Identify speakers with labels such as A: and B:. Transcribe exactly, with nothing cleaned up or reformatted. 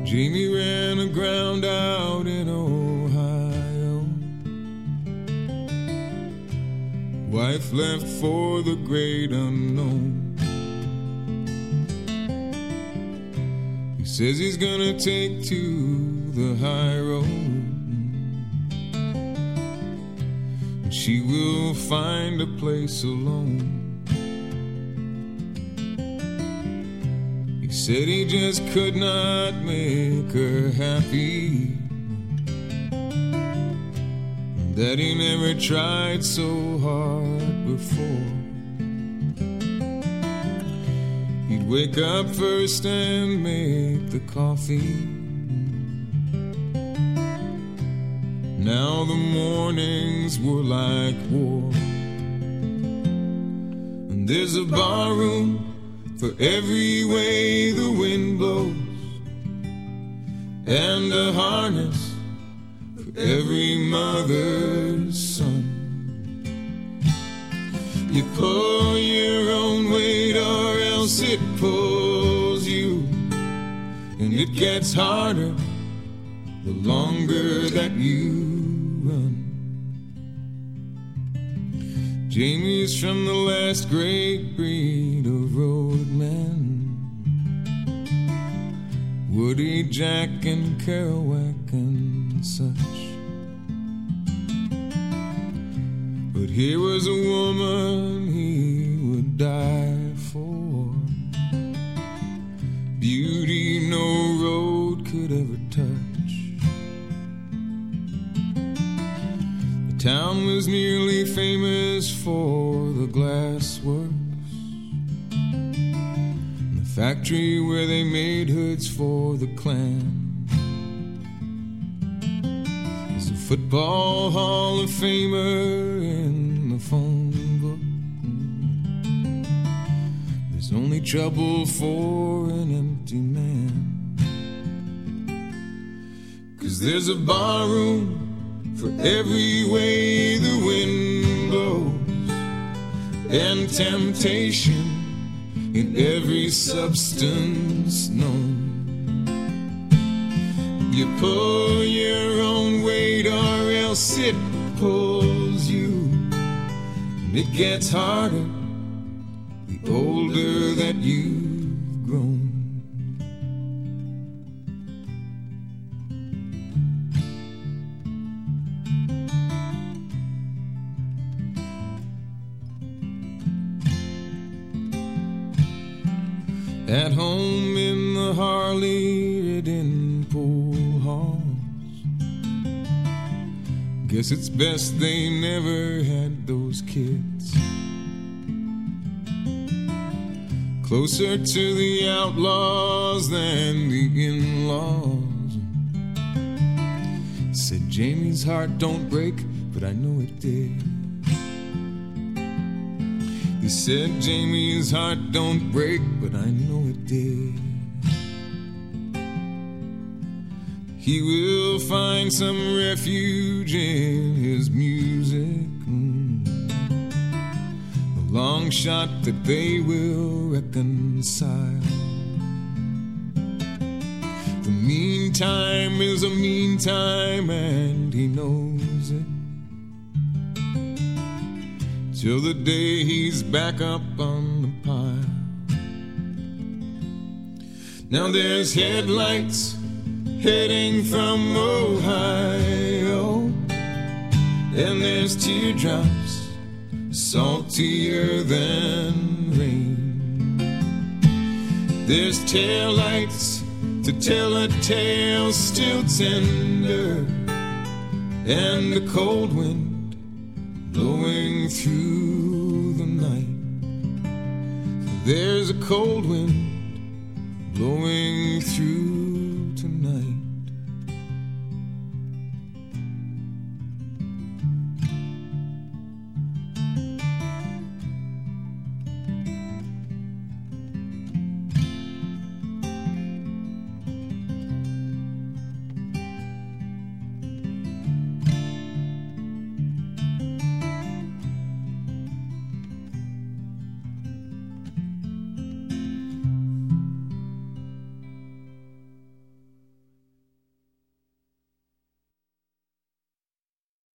A: Jamie ran aground out in Ohio. Wife left for the great unknown. He says he's gonna take to the high road, and she will find a place alone. He said he just could not make her happy, that he never tried so hard before. He'd wake up first and make the coffee. Now the mornings were like war. And there's a bar room for every way the wind blows, and a harness for every mother's son. You pull your own weight or else it pulls you, and it gets harder the longer that you run. Jamie's from the last great breed of roadmen, Woody, Jack, and Kerouac and such. But here was a woman he would die for, beauty no road could ever touch. The town was merely famous for the glass works, and the factory where they made hoods for the Klan. There's a football Hall of Famer in the phone book. There's only trouble for an empty man, 'cause there's a bar room for every way the wind blows, and temptation in every substance known. You pull your own weight or else it pulls you, and it gets harder the older that you've grown. At home in the Harley-ridden pool halls, guess it's best they never had those kids. Closer to the outlaws than the in-laws. Said Jamie's heart don't break, but I know it did. He said Jamie's heart don't break, but I know it did. He will find some refuge in his music, mm. A long shot that they will reconcile. The meantime is a meantime, and he knows it, till the day he's back up on the pile. Now there's headlights heading from Ohio, and there's teardrops saltier than rain. There's taillights to tell a tale still tender, and the cold wind blowing through the night. There's a cold wind blowing through tonight.